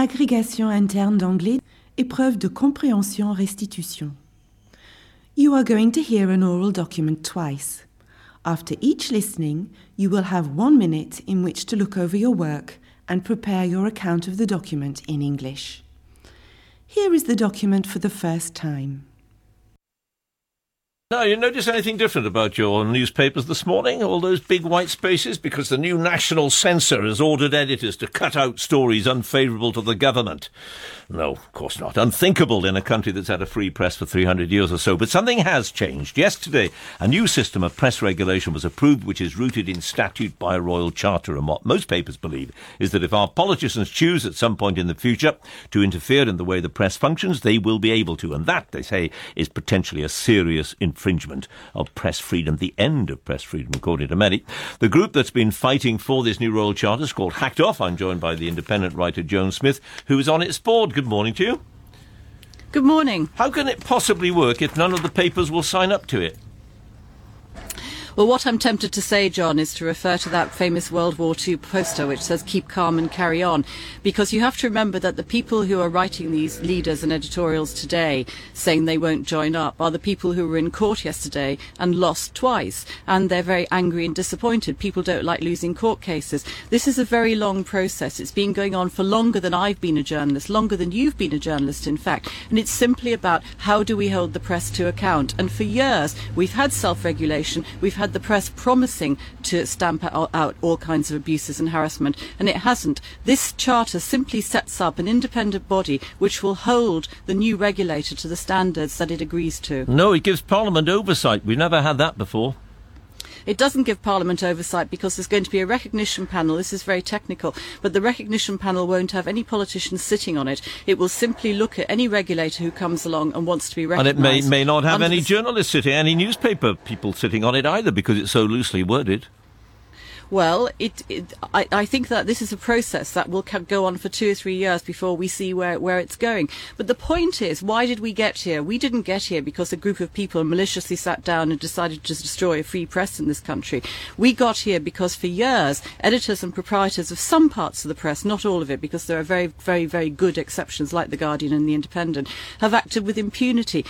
Agrégation interne d'anglais, épreuve de compréhension-restitution. You are going to hear an oral document twice. After each listening, you will have 1 minute in which to look over your work and prepare your account of the document in English. Here is the document for the first time. Now, you notice anything different about your newspapers this morning? All those big white spaces? Because the new national censor has ordered editors to cut out stories unfavourable to the government. No, of course not. Unthinkable in a country that's had a free press for 300 years or so. But something has changed. Yesterday, a new system of press regulation was approved, which is rooted in statute by a royal charter. And what most papers believe is that if our politicians choose at some point in the future to interfere in the way the press functions, they will be able to. And that, they say, is potentially a serious infringement of press freedom, the end of press freedom, according to many. The group that's been fighting for this new royal charter is called Hacked Off. I'm joined by the independent writer Joan Smith, who is on its board. Good morning to you. Good morning. How can it possibly work if none of the papers will sign up to it? Well, what I'm tempted to say, John, is to refer to that famous World War II poster which says keep calm and carry on, because you have to remember that the people who are writing these leaders and editorials today saying they won't join up are the people who were in court yesterday and lost twice, and they're very angry and disappointed. People don't like losing court cases. This is a very long process. It's been going on for longer than I've been a journalist, longer than you've been a journalist, in fact, and it's simply about how do we hold the press to account. And for years we've had self-regulation, we've had the press promising to stamp out all kinds of abuses and harassment, and it hasn't. This charter simply sets up an independent body which will hold the new regulator to the standards that it agrees to. No, it gives Parliament oversight. We've never had that before. It doesn't give Parliament oversight because there's going to be a recognition panel. This is very technical, but the recognition panel won't have any politicians sitting on it. It will simply look at any regulator who comes along and wants to be recognised. And it may not have any journalists sitting, any newspaper people sitting on it either, because it's so loosely worded. Well, I think that this is a process that will go on for 2 or 3 years before we see where it's going. But the point is, why did we get here? We didn't get here because a group of people maliciously sat down and decided to destroy a free press in this country. We got here because for years, editors and proprietors of some parts of the press, not all of it, because there are very, very, very good exceptions like The Guardian and The Independent, have acted with impunity.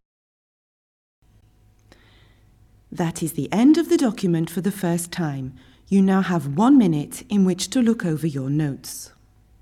That is the end of the document for the first time. You now have 1 minute in which to look over your notes.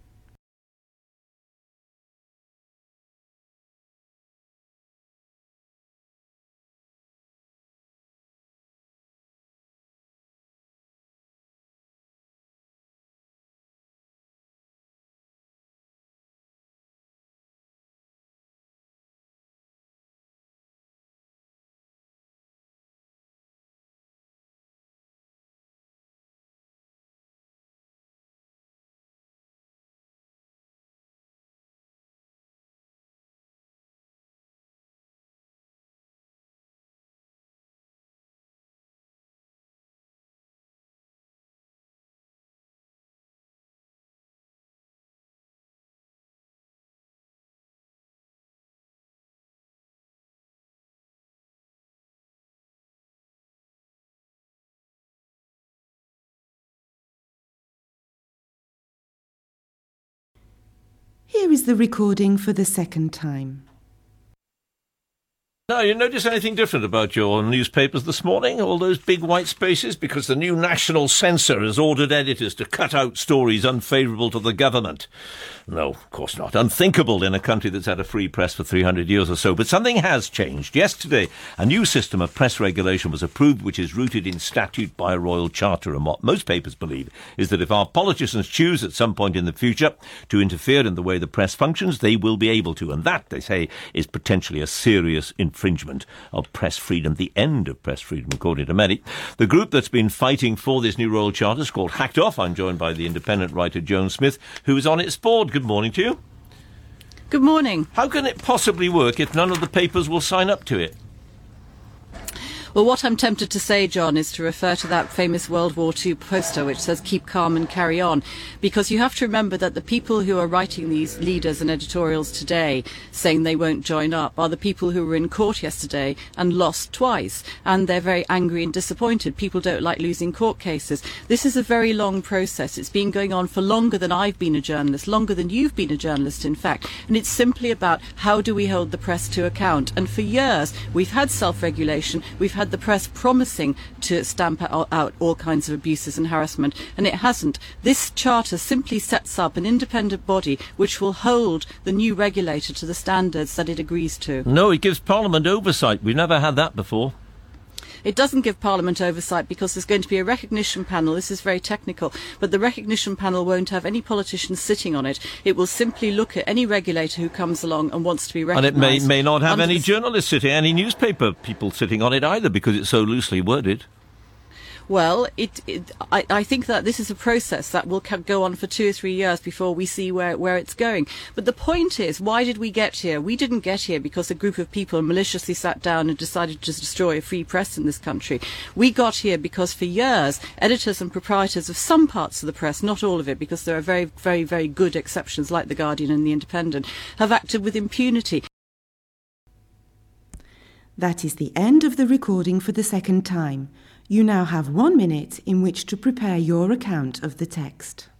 Here is the recording for the second time. Now, you notice anything different about your newspapers this morning? All those big white spaces? Because the new national censor has ordered editors to cut out stories unfavourable to the government. No, of course not. Unthinkable in a country that's had a free press for 300 years or so. But something has changed. Yesterday, a new system of press regulation was approved, which is rooted in statute by a royal charter. And what most papers believe is that if our politicians choose at some point in the future to interfere in the way the press functions, they will be able to. And that, they say, is potentially a serious infringement of press freedom, the end of press freedom, according to many. The group that's been fighting for this new royal charter is called Hacked Off. I'm joined by the independent writer Joan Smith, who is on its board. Good morning to you. Good morning. How can it possibly work if none of the papers will sign up to it? Well, what I'm tempted to say, John, is to refer to that famous World War II poster which says keep calm and carry on, because you have to remember that the people who are writing these leaders and editorials today saying they won't join up are the people who were in court yesterday and lost twice, and they're very angry and disappointed. People don't like losing court cases. This is a very long process. It's been going on for longer than I've been a journalist, longer than you've been a journalist, in fact, and it's simply about how do we hold the press to account. And for years we've had self-regulation, we've had the press promising to stamp out all kinds of abuses and harassment, and it hasn't. This charter simply sets up an independent body which will hold the new regulator to the standards that it agrees to. No, it gives Parliament oversight. We've never had that before. It doesn't give Parliament oversight because there's going to be a recognition panel. This is very technical, but the recognition panel won't have any politicians sitting on it. It will simply look at any regulator who comes along and wants to be recognised. And it may not have any journalists sitting, any newspaper people sitting on it either, because it's so loosely worded. Well, I think that this is a process that will go on for 2 or 3 years before we see where it's going. But the point is, why did we get here? We didn't get here because a group of people maliciously sat down and decided to destroy a free press in this country. We got here because for years, editors and proprietors of some parts of the press, not all of it, because there are very, very, very good exceptions like The Guardian and The Independent, have acted with impunity. That is the end of the recording for the second time. You now have 1 minute in which to prepare your account of the text.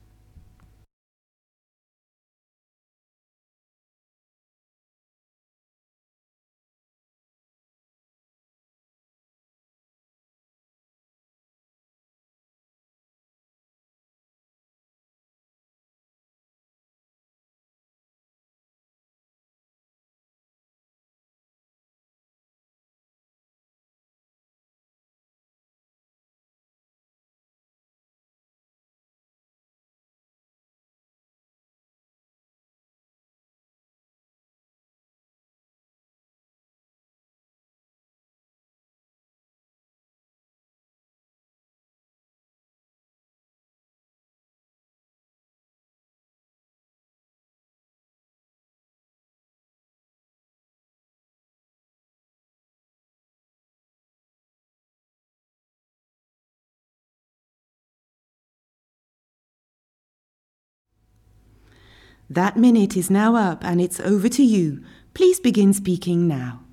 That minute is now up and it's over to you. Please begin speaking now.